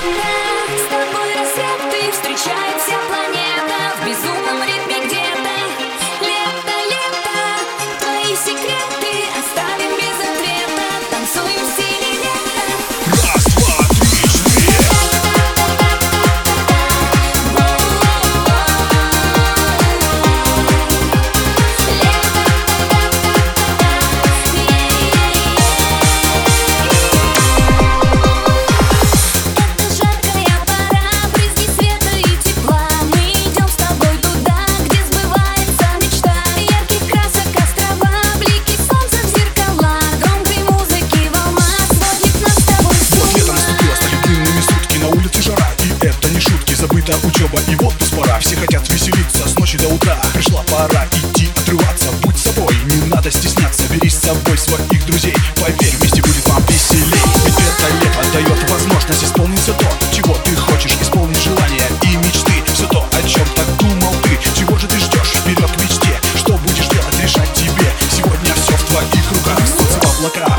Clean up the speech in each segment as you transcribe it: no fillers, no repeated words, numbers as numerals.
С тобой рассветы встречает вся планета. В безумном ритме где-то лето, лето. Твои секреты оставим без ответа. Танцуем в стиле лета. Раз, два, три, четыре. Забыта учеба и в отпуск пора. Все хотят веселиться с ночи до утра. Пришла пора идти отрываться. Будь собой, не надо стесняться. Бери с собой своих друзей. Поверь, вместе будет вам веселей. Ведь это лето дает возможность исполнить все то, чего ты хочешь. Исполнить желания и мечты. Все то, о чем так думал ты. Чего же ты ждешь? Вперед к мечте. Что будешь делать, решать тебе. Сегодня все в твоих руках. Солнце в облаках.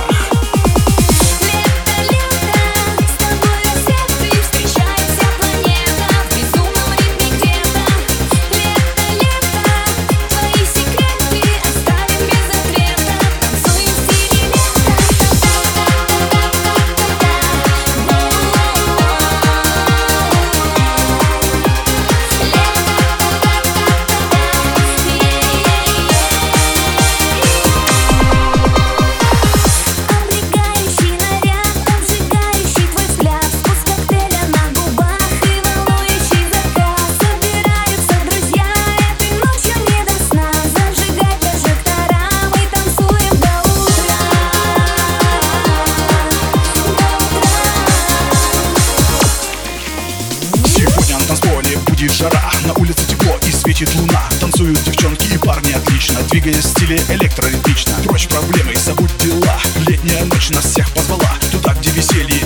Будет жара, на улице тепло и светит луна. Танцуют девчонки и парни отлично, двигаясь в стиле электроритмично. Прочь проблемы, забудь дела. Летняя ночь нас всех позвала туда, где веселье